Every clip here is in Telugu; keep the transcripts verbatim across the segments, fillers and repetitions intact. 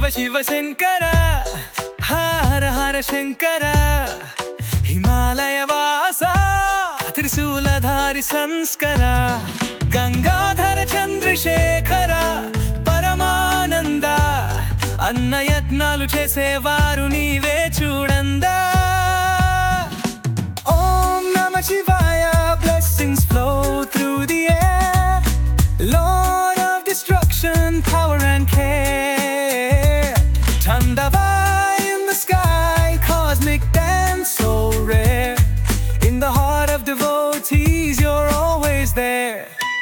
శివ శివ శంకర హర హర శంకర హిమాలయ వాస త్రిశూలధారి సంస్కర గంగాధర చంద్రశేఖర పరమానంద అన్న యత్నాలు చేసేవారు నీవే చూడందా. ఓం నమ శివాయ blessings flow through the air, Lord of destruction, power and care. Tandavai in the sky, cosmic dance so rare. In the heart of devotees, you're always there.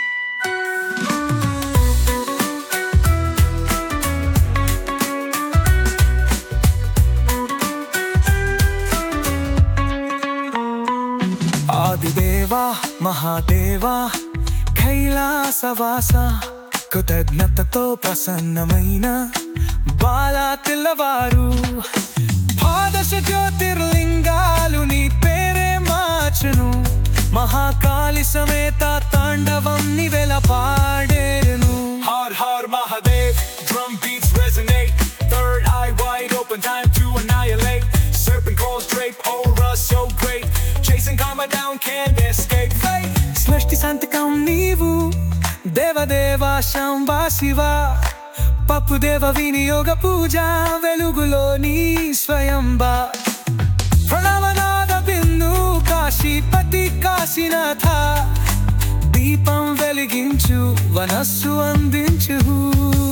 ఆదిదేవా Mahadeva కైలాసవాస కృతజ్ఞతతో ప్రసన్నమైన బాలా తెల్లవారు ద్వాదశ జ్యోతిర్లింగాలు నీ పేరే మార్చును. మహాకాళి సమేత తాండవం నివెల పాడేరును. Har Har Mahadev, drum beats resonate, third eye wide open, time to annihilate. Serpent calls drape, aura so great, chasing karma down, can't escape fate. సృష్టి సంతకం నీవు దేవదేవ శంభ శివ పప్పుదేవ వినియోగ పూజ వెలుగులో నీ స్వయంబా. ప్రణవనాద బిందు కాశీపతి కాశీనాథ దీపం వెలిగించు వనస్సు అందించు.